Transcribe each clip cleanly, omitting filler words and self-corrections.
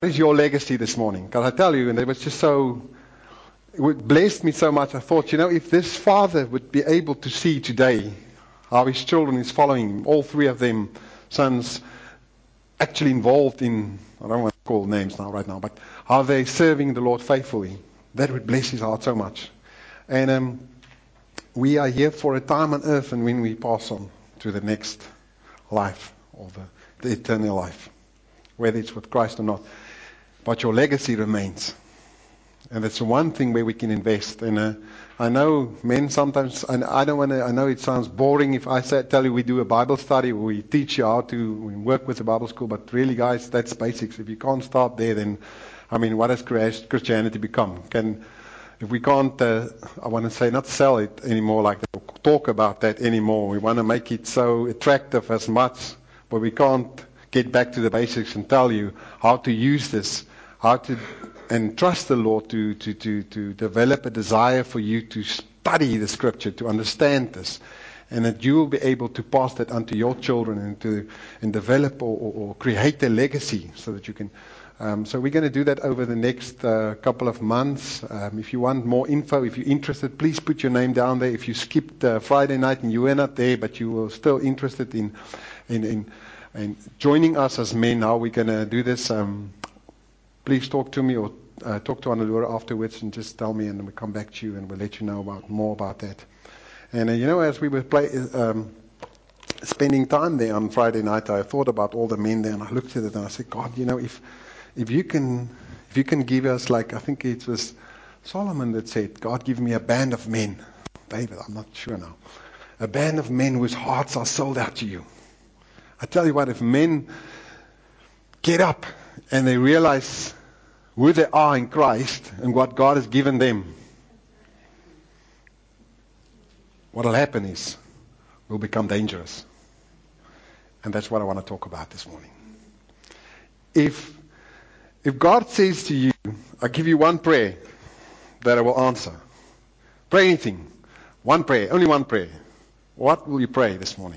What is your legacy this morning? Because I tell you, and it was just so, it blessed me so much. I thought, if this father would be able to see today how his children is following him, all three of them, sons, actually involved in, I don't want to call names right now, but how they're serving the Lord faithfully, that would bless his heart so much. And we are here for a time on earth, and when we pass on to the next life, or the eternal life, whether it's with Christ or not. But your legacy remains. And that's the one thing where we can invest. And I know men sometimes, and I know it sounds boring if I tell you we do a Bible study, we teach you how to work with the Bible school, but really guys, that's basics. If you can't start there, then, what has Christianity become? If we can't, I want to say not sell it anymore, like talk about that anymore. We want to make it so attractive as much, but we can't get back to the basics and tell you how to use this, and trust the Lord to develop a desire for you to study the Scripture, to understand this, and that you will be able to pass that onto your children and develop or create a legacy so that you can. So we're going to do that over the next couple of months. If you want more info, if you're interested, please put your name down there. If you skipped Friday night and you were not there, but you were still interested in joining us as men, how we're going to do this, please talk to me or talk to Annalura afterwards and just tell me, and then we'll come back to you and we'll let you know more about that. And as we were spending time there on Friday night, I thought about all the men there, and I looked at it and I said, God, if you can give us, like, I think it was Solomon that said, God, give me a band of men. David, I'm not sure now. A band of men whose hearts are sold out to you. I tell you what, if men get up and they realize who they are in Christ and what God has given them, what will happen is we'll become dangerous. And that's what I want to talk about this morning. If God says to you, I give you one prayer that I will answer. Pray anything. One prayer, only one prayer. What will you pray this morning?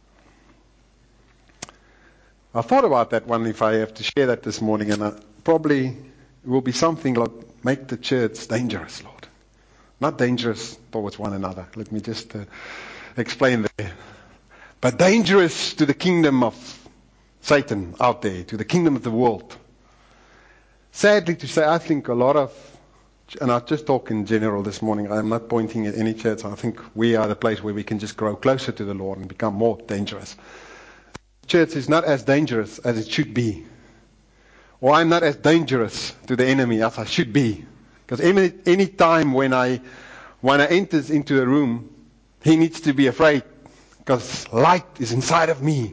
I thought about that one, if I have to share that this morning, and probably it will be something like, make the church dangerous, Lord. Not dangerous towards one another. Let me just explain there. But dangerous to the kingdom of Satan out there, to the kingdom of the world. Sadly to say, I think a lot of, and I'll just talk in general this morning, I'm not pointing at any church. I think we are the place where we can just grow closer to the Lord and become more dangerous. Church is not as dangerous as it should be. Or I'm not as dangerous to the enemy as I should be. Because any time when I enters into a room, he needs to be afraid. Because light is inside of me.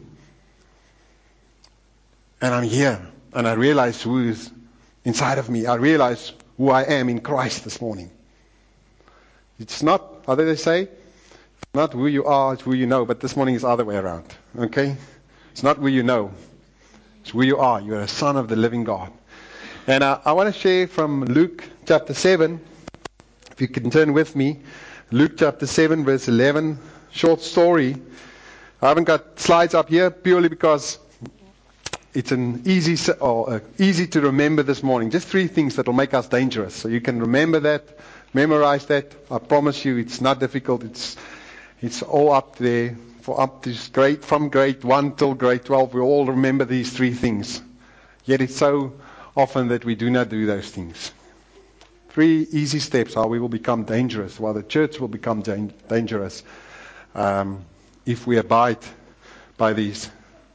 And I'm here. And I realize who is inside of me. I realize who I am in Christ this morning. It's not, how do they say? Not who you are, it's who you know. But this morning is the other way around. Okay? It's not who you know. It's who you are. You're a son of the living God. And I want to share from Luke chapter 7. If you can turn with me. Luke chapter 7 verse 11. Short story. I haven't got slides up here purely because it's easy to remember this morning. Just 3 things that will make us dangerous. So you can remember that. Memorize that. I promise you it's not difficult. It's all up there. From grade 1 till grade 12, we all remember these 3 things. Yet it's so often that we do not do those things. 3 easy steps how we will become dangerous, while the church will become dangerous if we abide by these.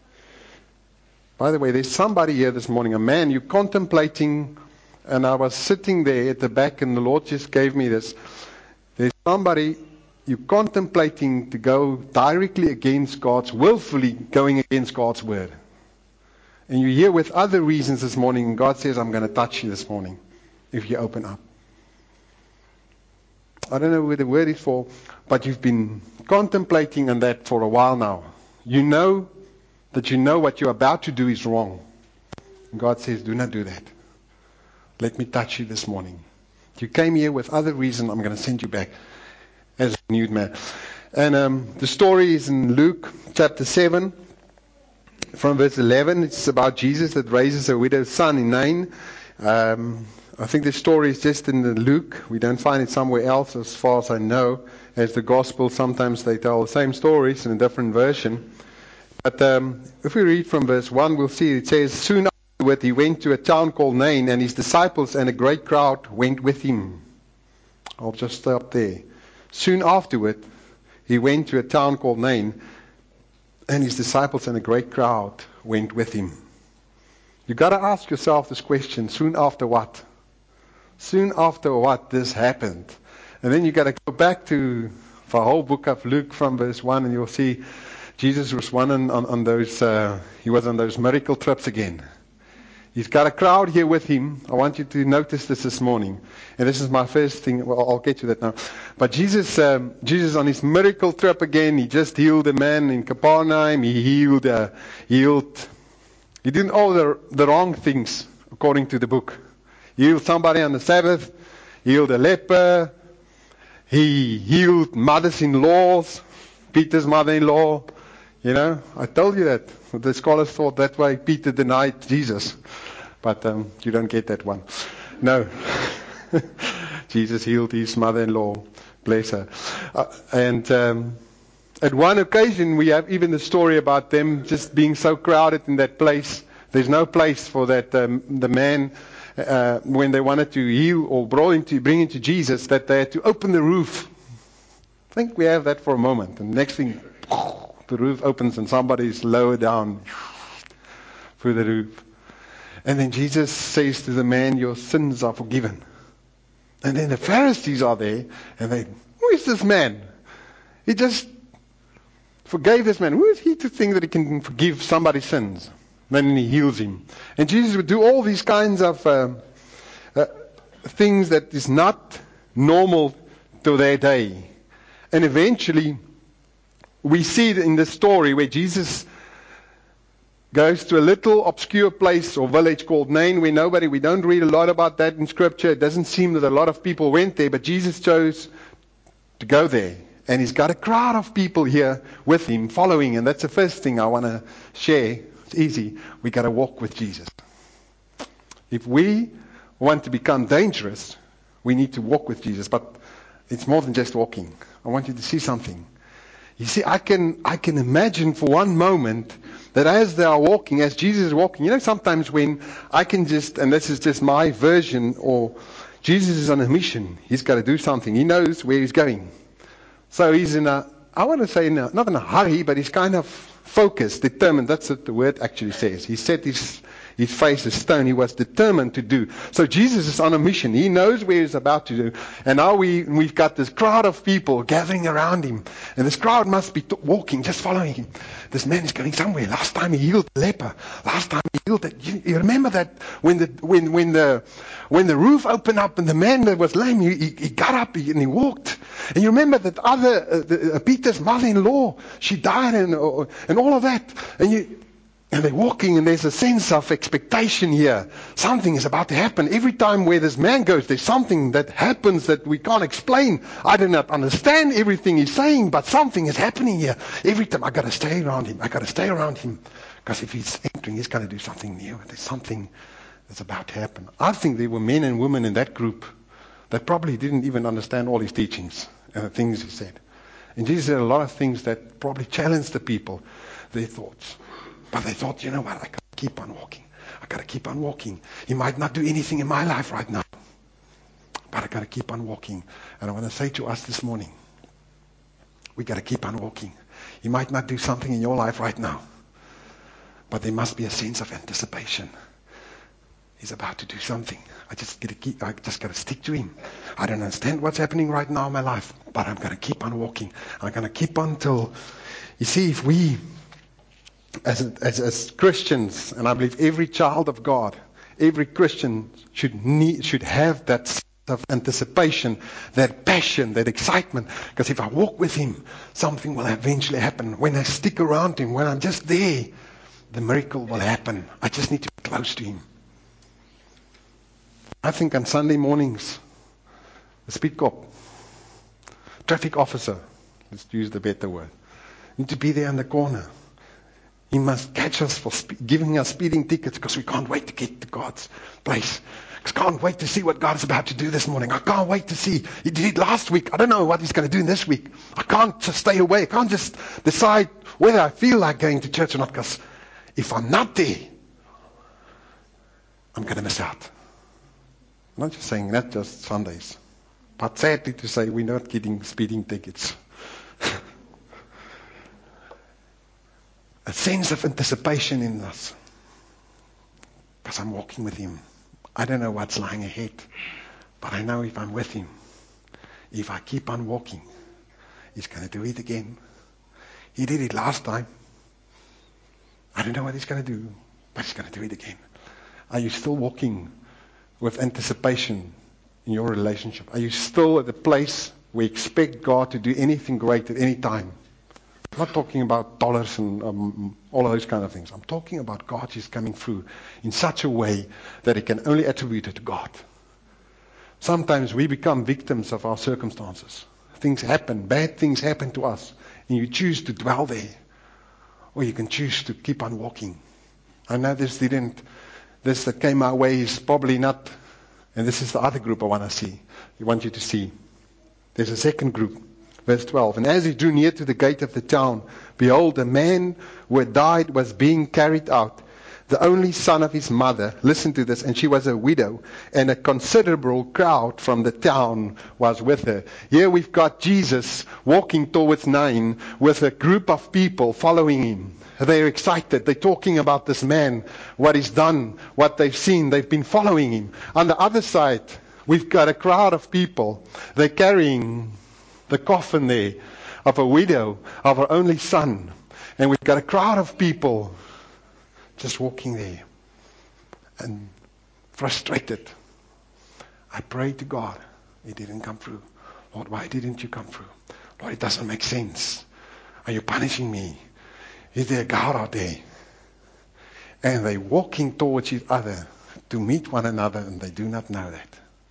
By the way, there's somebody here this morning, a man, you're contemplating, and I was sitting there at the back and the Lord just gave me this. There's somebody, you're contemplating to go directly against willfully going against God's word. And you're here with other reasons this morning, and God says, I'm going to touch you this morning if you open up. I don't know where the word is for, but you've been contemplating on that for a while now. You know that what you're about to do is wrong. And God says, do not do that. Let me touch you this morning. If you came here with other reason, I'm going to send you back as a renewed man. And the story is in Luke chapter 7. from verse 11, it's about Jesus that raises a widow's son in Nain. I think the story is just in the Luke. We don't find it somewhere else as far as I know. As the gospel, sometimes they tell the same stories in a different version. But if we read from verse 1, we'll see it says, soon afterward he went to a town called Nain, and his disciples and a great crowd went with him. I'll just stop there. Soon afterward he went to a town called Nain, and his disciples and a great crowd went with him. You've got to ask yourself this question, soon after what? Soon after what this happened. And then you've got to go back to the whole book of Luke from verse 1, and you'll see Jesus was on those, he was on those miracle trips again. He's got a crowd here with him. I want you to notice this morning. And this is my first thing. Well, I'll get to that now. But Jesus on his miracle trip again, he just healed a man in Capernaum. He did all the wrong things according to the book. He healed somebody on the Sabbath. He healed a leper. He healed mothers-in-laws. Peter's mother-in-law. You know, I told you that. The scholars thought that way Peter denied Jesus. But you don't get that one. No. Jesus healed his mother-in-law. Bless her. And at one occasion, we have even the story about them just being so crowded in that place. There's no place for that. The man, when they wanted to heal or bring him to Jesus, that they had to open the roof. I think we have that for a moment. And next thing, the roof opens and somebody's lower down through the roof. And then Jesus says to the man, your sins are forgiven. And then the Pharisees are there, and who is this man? He just forgave this man. Who is he to think that he can forgive somebody's sins? Then he heals him. And Jesus would do all these kinds of things that is not normal to their day. And eventually, we see it in the story where Jesus goes to a little obscure place or village called Nain where we don't read a lot about that in Scripture. It doesn't seem that a lot of people went there, but Jesus chose to go there. And he's got a crowd of people here with him following, and that's the first thing I want to share. It's easy. We got to walk with Jesus. If we want to become dangerous, we need to walk with Jesus, but it's more than just walking. I want you to see something. You see, I can imagine for one moment that as they are walking, as Jesus is walking, you know, sometimes when I can just, and this is just my version, or Jesus is on a mission, he's got to do something. He knows where he's going. So he's not in a hurry, but he's kind of focused, determined. That's what the word actually says. He set his face as stone. He was determined to do. So Jesus is on a mission. He knows where he's about to do. And now we've got this crowd of people gathering around him. And this crowd must be walking, just following him. This man is going somewhere. Last time he healed the leper. Last time he healed that. You remember that when the roof opened up and the man that was lame, he got up and he walked. And you remember that Peter's mother-in-law, she died and all of that. And they're walking, and there's a sense of expectation here. Something is about to happen. Every time where this man goes, there's something that happens that we can't explain. I do not understand everything he's saying, but something is happening here. Every time I got to stay around him. I got to stay around him. Because if he's entering, he's going to do something new. There's something that's about to happen. I think there were men and women in that group that probably didn't even understand all his teachings and the things he said. And Jesus said a lot of things that probably challenged the people, their thoughts. But they thought, you know what, I got to keep on walking. I got to keep on walking. He might not do anything in my life right now, but I got to keep on walking. And I want to say to us this morning, we got to keep on walking. He might not do something in your life right now, but there must be a sense of anticipation. He's about to do something. I just got to stick to him. I don't understand what's happening right now in my life, but I'm going to keep on walking. I'm going to keep on till, you see, if we, as Christians, and I believe every child of God, every Christian should have that sense of anticipation, that passion, that excitement. Because if I walk with him, something will eventually happen. When I stick around him, when I'm just there, the miracle will happen. I just need to be close to him. I think on Sunday mornings, the speed cop, traffic officer, let's use the better word, need to be there in the corner. He must catch us for giving us speeding tickets because we can't wait to get to God's place. I can't wait to see what God is about to do this morning. I can't wait to see. He did it last week. I don't know what He's going to do this week. I can't just stay away. I can't just decide whether I feel like going to church or not, because if I'm not there, I'm going to miss out. I'm not just saying that just Sundays. But sadly to say, we're not getting speeding tickets. A sense of anticipation in us. Because I'm walking with Him. I don't know what's lying ahead. But I know if I'm with Him, if I keep on walking, He's going to do it again. He did it last time. I don't know what He's going to do, but He's going to do it again. Are you still walking with anticipation in your relationship? Are you still at the place where you expect God to do anything great at any time? I'm not talking about dollars and all of those kind of things. I'm talking about God is coming through in such a way that He can only attribute it to God. Sometimes we become victims of our circumstances. Things happen, bad things happen to us, and you choose to dwell there. Or you can choose to keep on walking. I know this that came our way is probably not, and this is the other group I want you to see. There's a second group. Verse 12, and as he drew near to the gate of the town, behold, a man who had died was being carried out, the only son of his mother. Listen to this, and she was a widow, and a considerable crowd from the town was with her. Here we've got Jesus walking towards Nain with a group of people following Him. They're excited. They're talking about this man, what He's done, what they've seen. They've been following Him. On the other side, we've got a crowd of people. They're carrying the coffin there of a widow, of her only son. And we've got a crowd of people just walking there and frustrated. I prayed to God. He didn't come through. Lord, why didn't you come through? Lord, it doesn't make sense. Are you punishing me? Is there a God out there? And they're walking towards each other to meet one another, and they do not know that.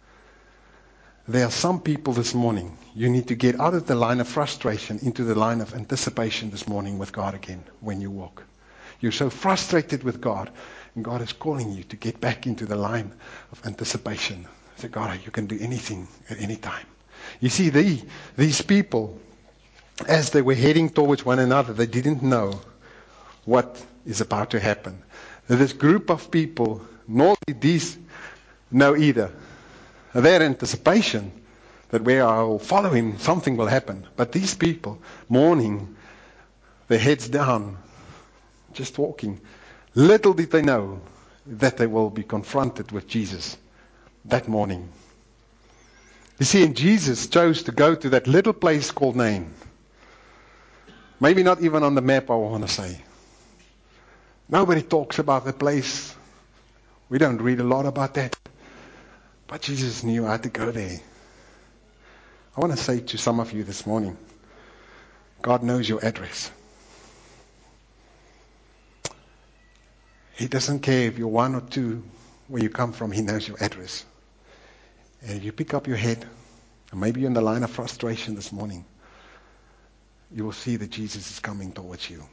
There are some people this morning, you need to get out of the line of frustration into the line of anticipation this morning with God again when you walk. You're so frustrated with God, and God is calling you to get back into the line of anticipation. Say, God, you can do anything at any time. You see, these people, as they were heading towards one another, they didn't know what is about to happen. This group of people, nor did these know either. Their anticipation that where I will follow Him, something will happen. But these people, mourning, their heads down, just walking, little did they know that they will be confronted with Jesus that morning. You see, and Jesus chose to go to that little place called Nain. Maybe not even on the map, I want to say. Nobody talks about the place. We don't read a lot about that. But Jesus knew I had to go there. I want to say to some of you this morning, God knows your address. He doesn't care if you're one or two where you come from. He knows your address. And if you pick up your head, and maybe you're in the line of frustration this morning, you will see that Jesus is coming towards you.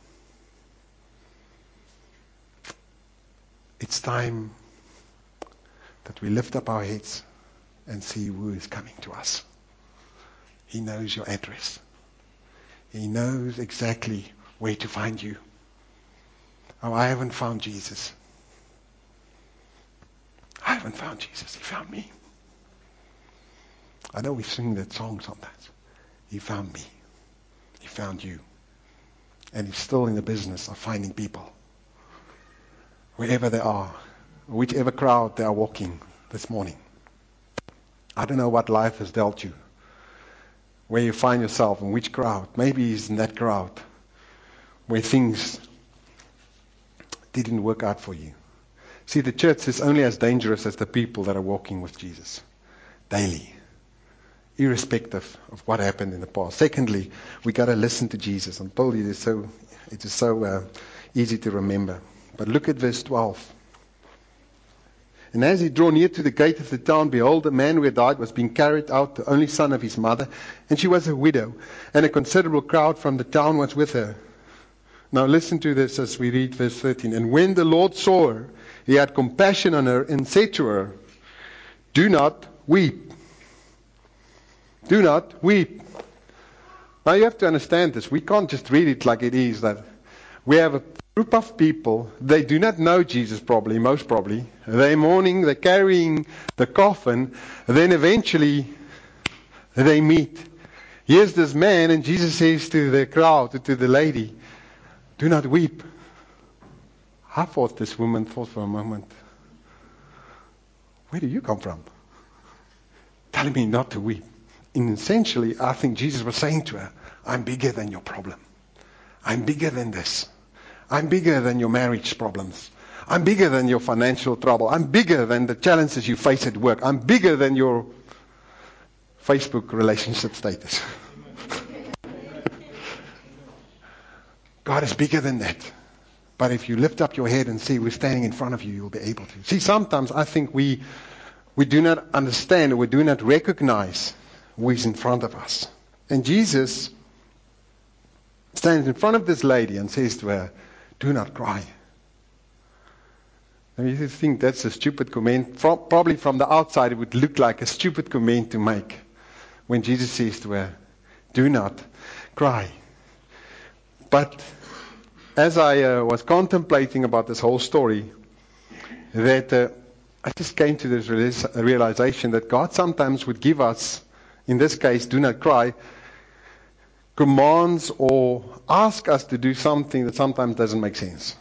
It's time that we lift up our heads and see who is coming to us. He knows your address. He knows exactly where to find you. Oh, I haven't found Jesus. I haven't found Jesus. He found me. I know we sing that song sometimes. He found me. He found you. And He's still in the business of finding people. Wherever they are, whichever crowd they are walking this morning. I don't know what life has dealt you. Where you find yourself, in which crowd. Maybe He's in that crowd where things didn't work out for you. See, the church is only as dangerous as the people that are walking with Jesus daily, irrespective of what happened in the past. Secondly, we got to listen to Jesus. I told you it is so easy to remember. But look at verse 12. And as he drew near to the gate of the town, behold, a man who had died was being carried out, the only son of his mother, and she was a widow, and a considerable crowd from the town was with her. Now listen to this as we read verse 13. And when the Lord saw her, he had compassion on her and said to her, do not weep. Do not weep. Now you have to understand this. We can't just read it like it is, that we have a group of people, they do not know Jesus probably, most probably. They're mourning, they're carrying the coffin, then eventually they meet. Here's this man, and Jesus says to the crowd, to the lady, do not weep. I thought this woman thought for a moment, where do you come from? Telling me not to weep. And essentially, I think Jesus was saying to her, I'm bigger than your problem. I'm bigger than this. I'm bigger than your marriage problems. I'm bigger than your financial trouble. I'm bigger than the challenges you face at work. I'm bigger than your Facebook relationship status. God is bigger than that. But if you lift up your head and see we're standing in front of you, you'll be able to. See, sometimes I think we do not understand, or we do not recognize who is in front of us. And Jesus stands in front of this lady and says to her, do not cry. Now you think that's a stupid comment. Probably from the outside it would look like a stupid comment to make when Jesus says to her, do not cry. But as I was contemplating about this whole story, that I just came to this realization that God sometimes would give us, in this case, do not cry, commands or ask us to do something that sometimes doesn't make sense.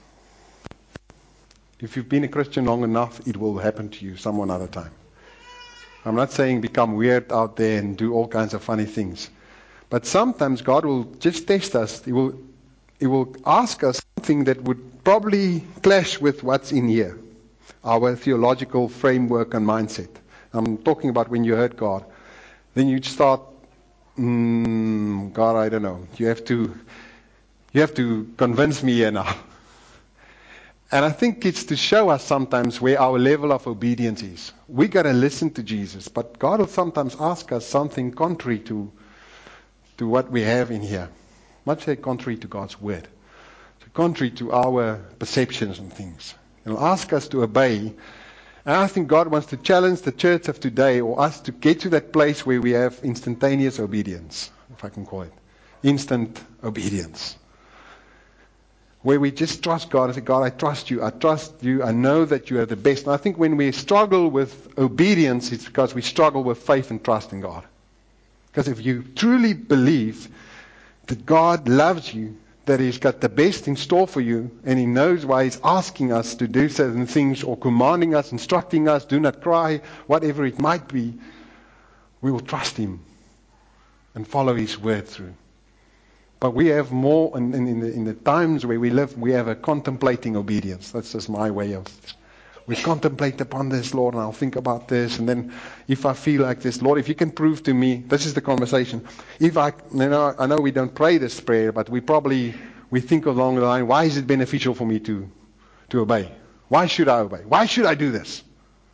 If you've been a Christian long enough, it will happen to you some other time. I'm not saying become weird out there and do all kinds of funny things. But sometimes God will just test us. He will ask us something that would probably clash with what's in here, our theological framework and mindset. I'm talking about when you heard God. Then you start, God, I don't know. You have to convince me here now. And I think it's to show us sometimes where our level of obedience is. We got to listen to Jesus, but God will sometimes ask us something contrary to what we have in here. Much say contrary to God's word. So contrary to our perceptions and things. He'll ask us to obey. And I think God wants to challenge the church of today, or us, to get to that place where we have instantaneous obedience, if I can call it. Instant obedience. Where we just trust God and say, God, I trust you. I know that you are the best. And I think when we struggle with obedience, it's because we struggle with faith and trust in God. Because if you truly believe that God loves you, that He's got the best in store for you, and He knows why He's asking us to do certain things, or commanding us, instructing us, do not cry, whatever it might be, we will trust Him and follow His word through. But we have more, in the times where we live, we have a contemplating obedience. That's just my way of, we contemplate upon this, Lord, and I'll think about this, and then if I feel like this, Lord, if you can prove to me, this is the conversation. I know we don't pray this prayer, but we think along the line, why is it beneficial for me to obey? Why should I obey? Why should I do this?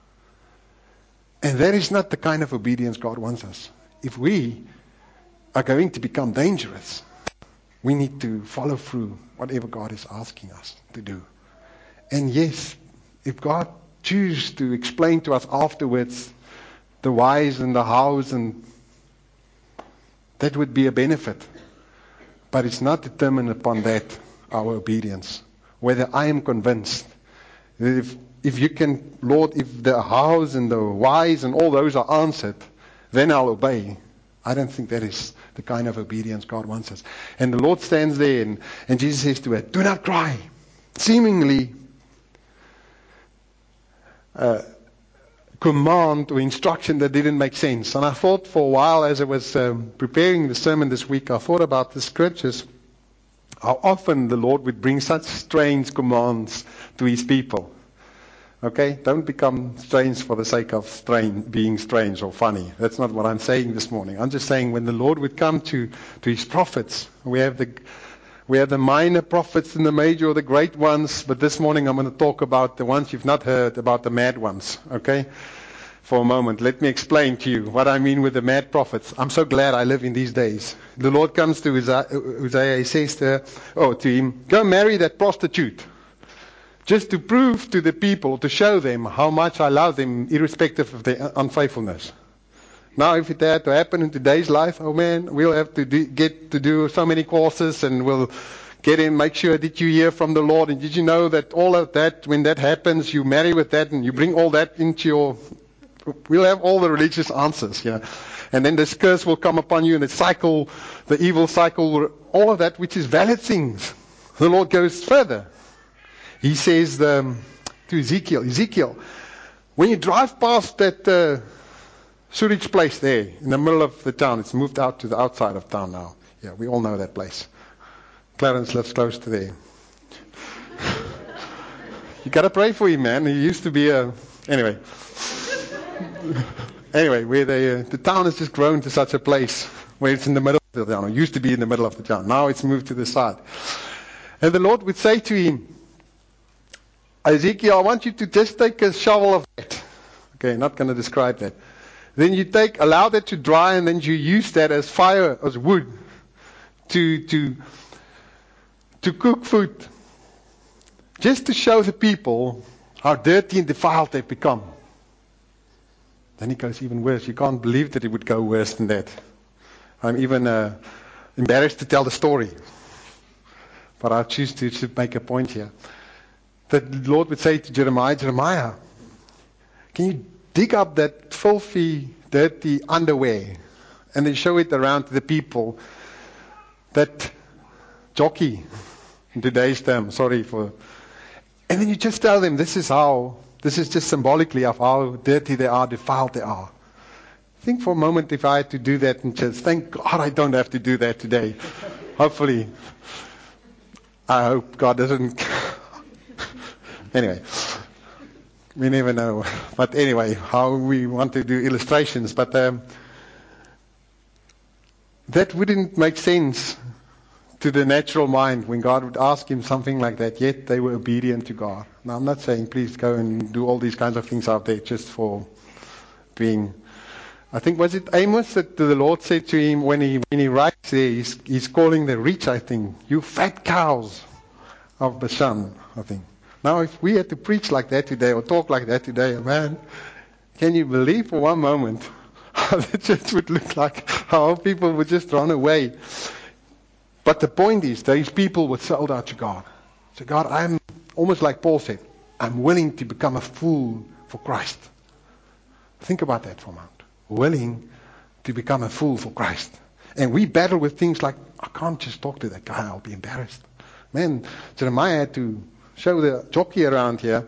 And that is not the kind of obedience God wants us. If we are going to become dangerous, we need to follow through whatever God is asking us to do. And yes, if God chooses to explain to us afterwards the whys and the hows, and that would be a benefit. But it's not determined upon that, our obedience. Whether I am convinced that if you can, Lord, if the hows and the whys and all those are answered, then I'll obey. I don't think that is the kind of obedience God wants us. And the Lord stands there, and Jesus says to her, do not cry. Seemingly command or instruction that didn't make sense. And I thought for a while, as I was preparing the sermon this week, I thought about the scriptures, how often the Lord would bring such strange commands to His people. Okay? Don't become strange for the sake of being strange or funny. That's not what I'm saying this morning. I'm just saying when the Lord would come to His prophets, we have the minor prophets and the major or the great ones, but this morning I'm going to talk about the ones you've not heard, about the mad ones. Okay? for a moment. Let me explain to you what I mean with the mad prophets. I'm so glad I live in these days. The Lord comes to Uzziah, he says to him, go marry that prostitute. Just to prove to the people, to show them how much I love them, irrespective of their unfaithfulness. Now, if it had to happen in today's life, oh man, we'll have to get to do so many courses, and we'll get in, make sure that you hear from the Lord. And did you know that all of that, when that happens, you marry with that, and you bring all that into your... We'll have all the religious answers, And then this curse will come upon you, and the evil cycle, all of that, which is valid things. The Lord goes further. He says to Ezekiel, when you drive past that sewage place there in the middle of the town, it's moved out to the outside of town now. Yeah, we all know that place. Clarence lives close to there. You got to pray for him, man. He used to be anyway. Anyway, where the town has just grown to such a place where it's in the middle of the town. It used to be in the middle of the town. Now it's moved to the side. And the Lord would say to him, Ezekiel, I want you to just take a shovel of that. Okay, not going to describe that. Then you allow that to dry, and then you use that as fire, as wood, to cook food. Just to show the people how dirty and defiled they've become. Then he goes even worse. You can't believe that it would go worse than that. I'm even embarrassed to tell the story. But I choose to make a point here. The Lord would say to Jeremiah, can you dig up that filthy, dirty underwear and then show it around to the people? That jockey, in today's term, and then you just tell them this is just symbolically of how dirty they are, defiled they are. Think for a moment if I had to do that, and just thank God I don't have to do that today. Hopefully, I hope God doesn't. Anyway, we never know. But anyway, how we want to do illustrations. But that wouldn't make sense to the natural mind when God would ask him something like that, yet they were obedient to God. Now, I'm not saying please go and do all these kinds of things out there just for being... I think, was it Amos that the Lord said to him when he writes there, he's calling the rich, I think, you fat cows of Bashan, I think. Now, if we had to preach like that today or talk like that today, man, can you believe for one moment how the church would look like, how people would just run away? But the point is, these people were sold out to God. So God, I'm almost like Paul said, I'm willing to become a fool for Christ. Think about that for a moment. Willing to become a fool for Christ. And we battle with things like, I can't just talk to that guy, I'll be embarrassed. Man, Jeremiah had to show the jockey around here.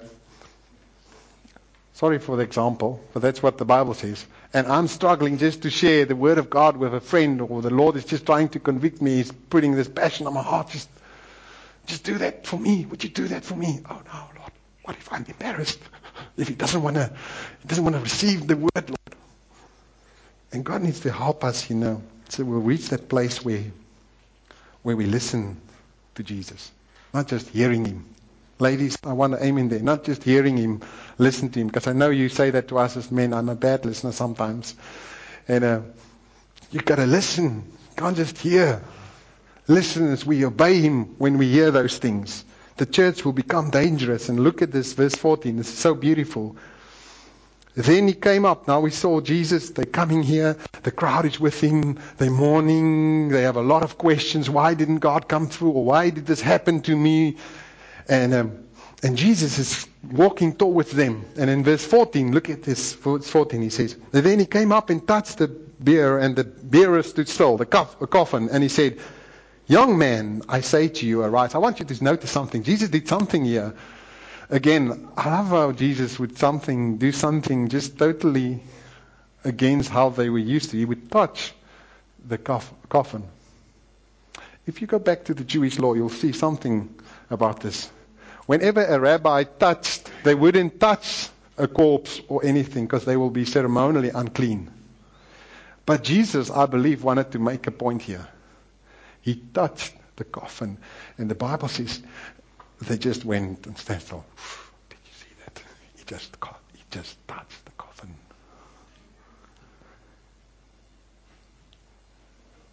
Sorry for the example, but that's what the Bible says. And I'm struggling just to share the word of God with a friend, or the Lord is just trying to convict me. He's putting this passion on my heart. Just do that for me. Would you do that for me? Oh no, Lord. What if I'm embarrassed? If he doesn't want to receive the word, Lord. And God needs to help us, so we'll reach that place where we listen to Jesus, not just hearing him. Ladies, I want to aim in there, not just hearing him, listen to him, because I know you say that to us as men. I'm a bad listener sometimes. And you've got to listen. You can't just hear. Listen as we obey him when we hear those things. The church will become dangerous. And look at this, verse 14. This is so beautiful. Then he came up. Now we saw Jesus. They're coming here. The crowd is with him. They're mourning. They have a lot of questions. Why didn't God come through? Or why did this happen to me? And Jesus is walking towards them. And in verse 14, look at this. Verse 14, he says, and then he came up and touched the bier, and the bearer stood still, the coffin. And he said, young man, I say to you, arise. I want you to notice something. Jesus did something here. Again, I love how Jesus would do something just totally against how they were used to. He would touch the coffin. If you go back to the Jewish law, you'll see something about this. Whenever a rabbi touched, they wouldn't touch a corpse or anything because they will be ceremonially unclean. But Jesus, I believe, wanted to make a point here. He touched the coffin, and the Bible says they just went and stand still. Did you see that? He just touched the coffin.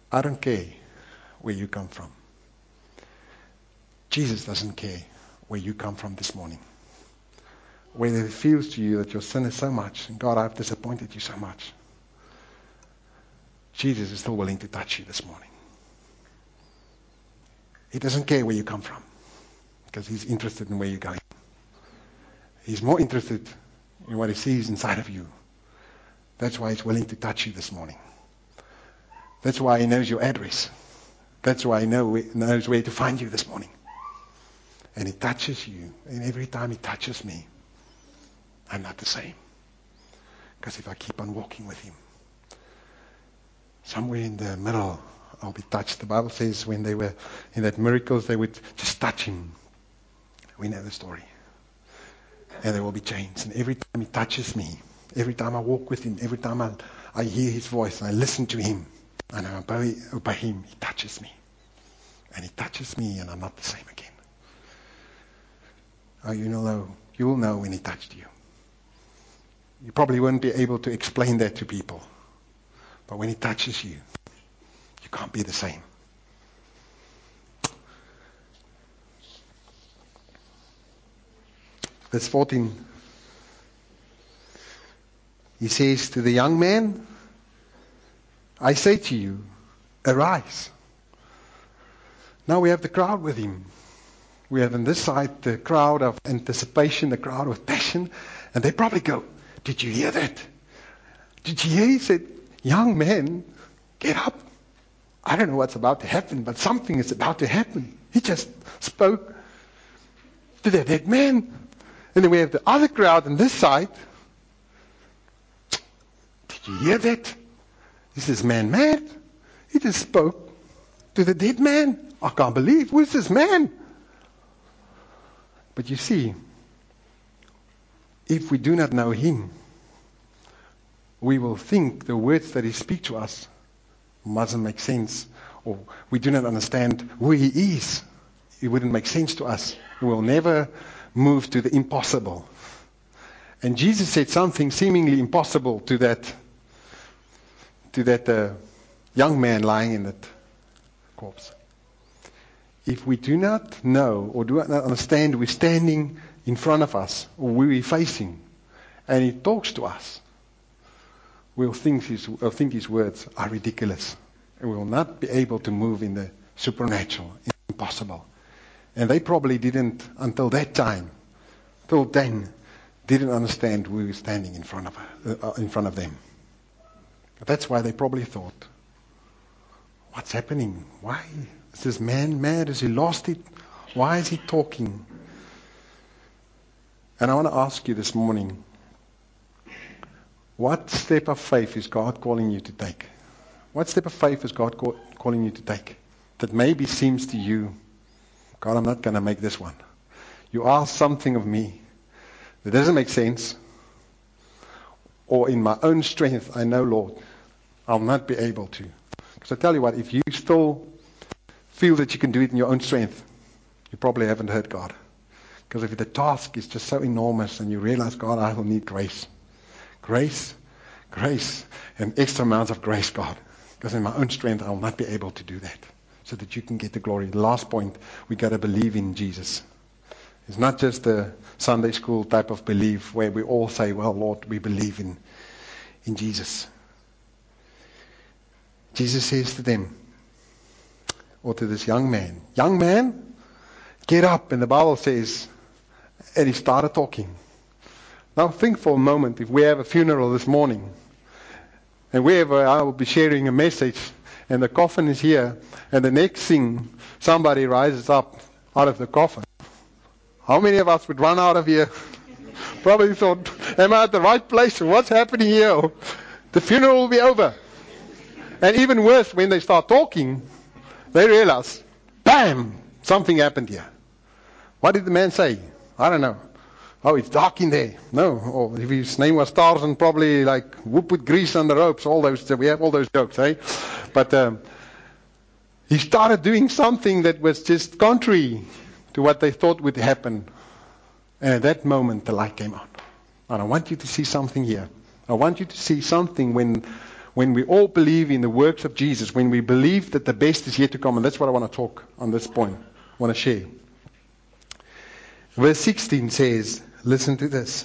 I don't care where you come from. Jesus doesn't care where you come from this morning. Whether it feels to you that your sin is so much, and God, I've disappointed you so much. Jesus is still willing to touch you this morning. He doesn't care where you come from, because he's interested in where you're going. He's more interested in what he sees inside of you. That's why he's willing to touch you this morning. That's why he knows your address. That's why he knows where to find you this morning. And he touches you. And every time he touches me, I'm not the same. Because if I keep on walking with him, somewhere in the middle, I'll be touched. The Bible says when they were in that miracles, they would just touch him. We know the story. And there will be change. And every time he touches me, every time I walk with him, every time I hear his voice and I listen to him and I obey him, he touches me. And he touches me and I'm not the same again. Oh, you will know when he touched you. You probably won't be able to explain that to people. But when he touches you, you can't be the same. Verse 14. He says to the young man, I say to you, arise. Now we have the crowd with him. We have on this side the crowd of anticipation, the crowd of passion. And they probably go, did you hear that? Did you hear? He said, young man, get up. I don't know what's about to happen, but something is about to happen. He just spoke to that dead man. And then we have the other crowd on this side. Did you hear that? Is this man mad? He just spoke to the dead man. I can't believe. Who is this man? But you see, if we do not know him, we will think the words that he speaks to us mustn't make sense, or we do not understand who he is. It wouldn't make sense to us. We will never move to the impossible. And Jesus said something seemingly impossible to that young man lying in that corpse. If we do not know or do not understand we're standing in front of us or we're facing, and he talks to us, we'll think his words are ridiculous. And we will not be able to move in the supernatural, impossible. And they probably didn't, until that time, till then, didn't understand we were standing in front of them. That's why they probably thought, what's happening? Why is this man mad? Has he lost it? Why is he talking? And I want to ask you this morning, what step of faith is God calling you to take? What step of faith is God calling you to take? That maybe seems to you, God, I'm not going to make this one. You ask something of me that doesn't make sense. Or in my own strength, I know, Lord, I'll not be able to. Because I tell you what, if you still feel that you can do it in your own strength, you probably haven't heard God. Because if the task is just so enormous and you realize, God, I will need grace. Grace, and extra amounts of grace, God. Because in my own strength, I will not be able to do that. So that you can get the glory. The last point, we got to believe in Jesus. It's not just a Sunday school type of belief where we all say, well, Lord, we believe in Jesus. Jesus says to them, or to this young man, get up. And the Bible says, and he started talking. Now think for a moment, if we have a funeral this morning, and wherever I will be sharing a message, and the coffin is here, and the next thing, somebody rises up out of the coffin. How many of us would run out of here? Probably thought, am I at the right place? What's happening here? The funeral will be over. And even worse, when they start talking, they realize, bam, something happened here. What did the man say? I don't know. Oh, it's dark in there. No. Or if his name was Tarzan, probably like, who put grease on the ropes? All those, we have all those jokes, eh? But he started doing something that was just contrary to what they thought would happen. And at that moment, the light came on. And I want you to see something here. I want you to see something when When we all believe in the works of Jesus, when we believe that the best is yet to come, and that's what I want to talk on this point, I want to share. Verse 16 says, listen to this.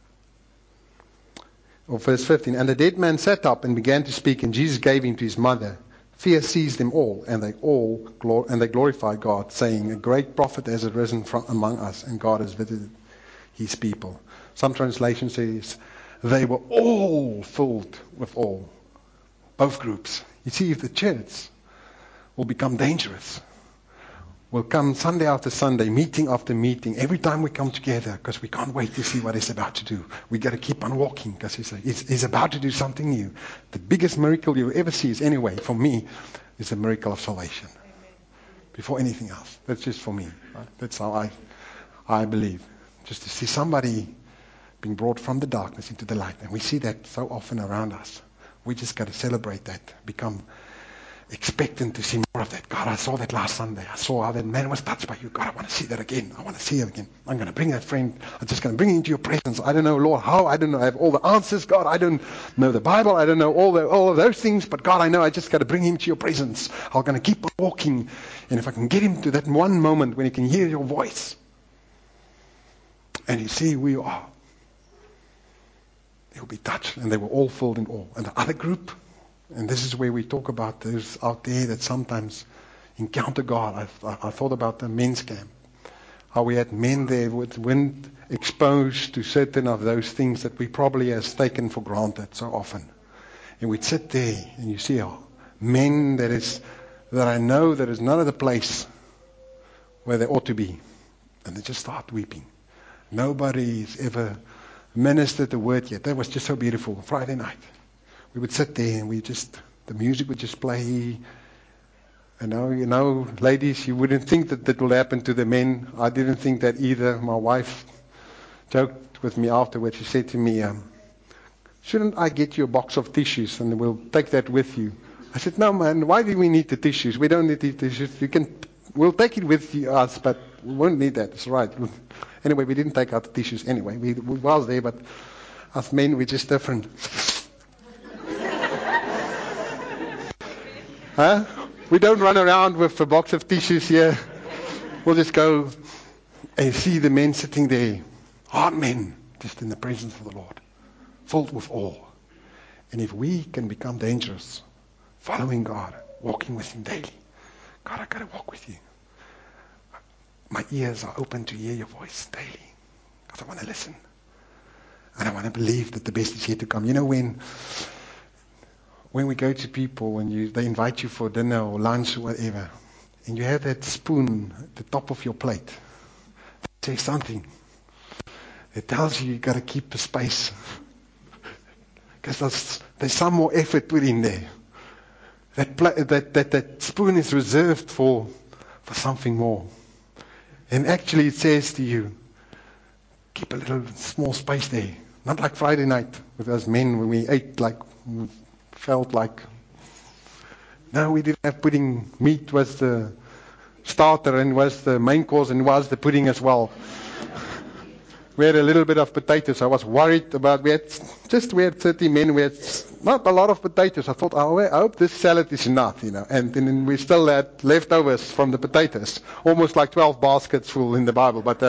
Or verse 15, and the dead man sat up and began to speak, and Jesus gave him to his mother. Fear seized them all, and they glorified God, saying, a great prophet has arisen from among us, and God has visited his people. Some translation says, they were all filled with awe. Both groups. You see, if the church will become dangerous, we'll come Sunday after Sunday, meeting after meeting, every time we come together, because we can't wait to see what he's about to do. We got to keep on walking, because he's about to do something new. The biggest miracle you'll ever see is, anyway, for me, is the miracle of salvation. Before anything else. That's just for me. Right? That's how I believe. Just to see somebody being brought from the darkness into the light. And we see that so often around us. We just got to celebrate that. Become expectant to see more of that. God, I saw that last Sunday. I saw how that man was touched by you. God, I want to see that again. I want to see it again. I'm going to bring that friend. I'm just going to bring him into your presence. I don't know, Lord, how. I don't know. I have all the answers. God, I don't know the Bible. I don't know all of those things. But God, I know I just got to bring him to your presence. I'm going to keep on walking. And if I can get him to that one moment when he can hear your voice and you see who you are, he'll be touched. And they were all filled in awe. And the other group, and this is where we talk about those out there that sometimes encounter God. I thought about the men's camp. How we had men there with wind exposed to certain of those things that we probably has taken for granted so often. And we'd sit there and you see how men that I know that is not at the place where they ought to be. And they just start weeping. Nobody's ever ministered the word yet. That was just so beautiful. Friday night. We would sit there and the music would just play. And ladies, you wouldn't think that will happen to the men. I didn't think that either. My wife joked with me afterwards. She said to me, shouldn't I get you a box of tissues and we'll take that with you? I said, no man, why do we need the tissues? We don't need the tissues. We'll take it with us, but we won't need that. It's right. Anyway, we didn't take out the tissues anyway. We was there, but us men, we're just different. Huh? We don't run around with a box of tissues here. We'll just go and see the men sitting there. Hard men, just in the presence of the Lord. Filled with awe. And if we can become dangerous, following God, walking with him daily. God, I got to walk with you. My ears are open to hear your voice daily. Because I want to listen. And I want to believe that the best is yet to come. You know, when we go to people and they invite you for dinner or lunch or whatever, and you have that spoon at the top of your plate, it says something. It tells you got to keep the space. Because there's some more effort put in there. That spoon is reserved for something more. And actually it says to you, keep a little small space there. Not like Friday night with us men when we ate felt like. No, we didn't have pudding. Meat was the starter and was the main course and was the pudding as well. We had a little bit of potatoes. I was worried about, we had 30 men, we had not a lot of potatoes. I thought, I hope this salad is enough, And then we still had leftovers from the potatoes. Almost like 12 baskets full in the Bible. But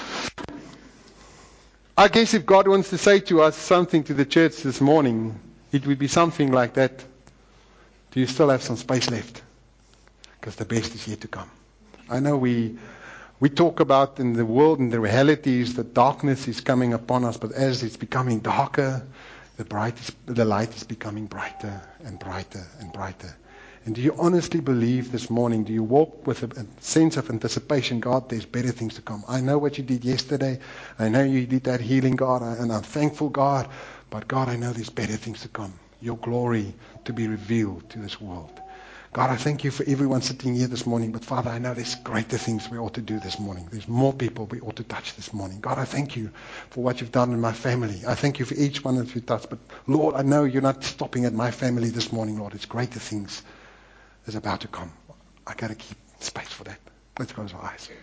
I guess if God wants to say to us something to the church this morning, it would be something like that. Do you still have some space left? Because the best is yet to come. I know we talk about in the world and the realities that darkness is coming upon us, but as it's becoming darker, the light is becoming brighter and brighter and brighter. And do you honestly believe this morning, do you walk with a sense of anticipation, God, there's better things to come. I know what you did yesterday. I know you did that healing, God, and I'm thankful, God. But God, I know there's better things to come. Your glory to be revealed to this world. God, I thank you for everyone sitting here this morning. But Father, I know there's greater things we ought to do this morning. There's more people we ought to touch this morning. God, I thank you for what you've done in my family. I thank you for each one that you touched. But Lord, I know you're not stopping at my family this morning, Lord. It's greater things that's about to come. I got to keep space for that. Let's close our eyes.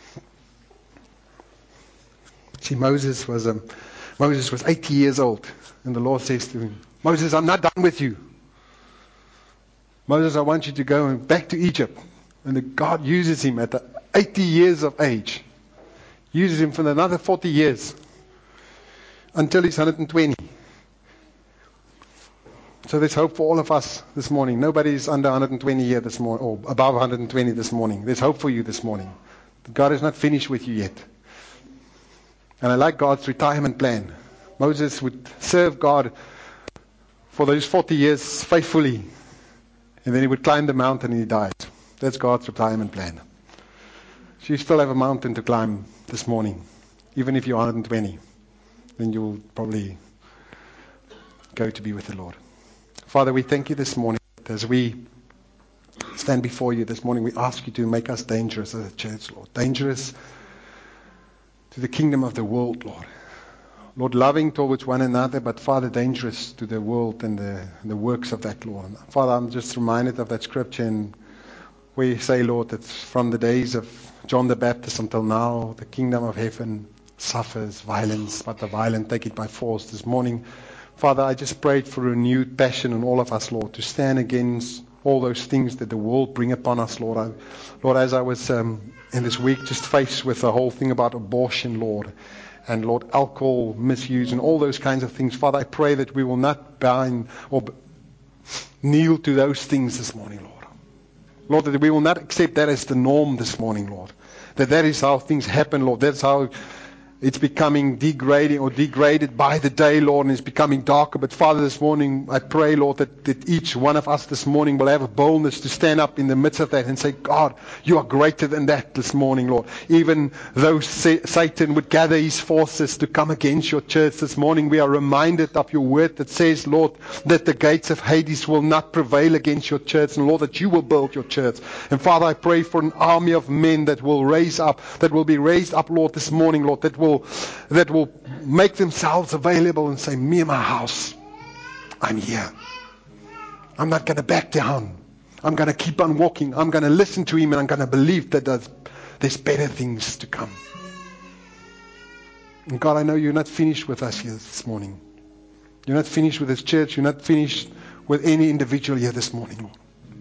See, Moses was 80 years old. And the Lord says to him, Moses, I'm not done with you. Moses, I want you to go back to Egypt. And God uses him at 80 years of age. Uses him for another 40 years. Until he's 120. So there's hope for all of us this morning. Nobody's under 120 here this morning, or above 120 this morning. There's hope for you this morning. God is not finished with you yet. And I like God's retirement plan. Moses would serve God for those 40 years faithfully. And then he would climb the mountain and he died. That's God's retirement plan. So you still have a mountain to climb this morning. Even if you're 120. Then you'll probably go to be with the Lord. Father, we thank you this morning. As we stand before you this morning, we ask you to make us dangerous as a church, Lord. Dangerous to the kingdom of the world, Lord. Lord, loving towards one another, but Father, dangerous to the world and the works of that, Lord. Father, I'm just reminded of that scripture and where you say, Lord, that from the days of John the Baptist until now, the kingdom of heaven suffers violence, but the violent take it by force. This morning, Father, I just prayed for a renewed passion in all of us, Lord, to stand against all those things that the world bring upon us, Lord. Lord, as I was in this week just faced with the whole thing about abortion, Lord, and Lord, alcohol misuse and all those kinds of things, Father, I pray that we will not bind or kneel to those things this morning, Lord. Lord, that we will not accept that as the norm this morning, Lord. That is how things happen, Lord. That's how it's becoming degraded by the day, Lord, and it's becoming darker. But Father, this morning, I pray, Lord, that each one of us this morning will have a boldness to stand up in the midst of that and say, God, you are greater than that this morning, Lord. Even though Satan would gather his forces to come against your church this morning, we are reminded of your word that says, Lord, that the gates of Hades will not prevail against your church, and Lord, that you will build your church. And Father, I pray for an army of men that will be raised up, Lord, this morning, Lord, that will make themselves available and say, me and my house, I'm here. I'm not going to back down. I'm going to keep on walking. I'm going to listen to him, and I'm going to believe that there's better things to come. And God, I know you're not finished with us here this morning. You're not finished with this church. You're not finished with any individual here this morning, Lord.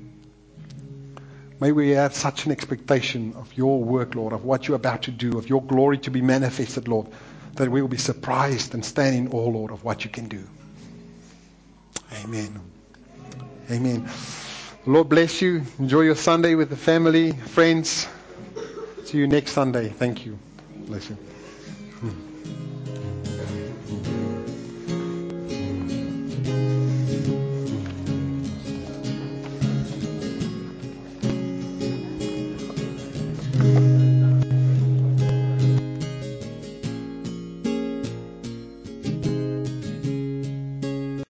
May we have such an expectation of your work, Lord, of what you're about to do, of your glory to be manifested, Lord, that we will be surprised and stand in awe, Lord, of what you can do. Amen. Amen. The Lord bless you. Enjoy your Sunday with the family, friends. See you next Sunday. Thank you. Bless you.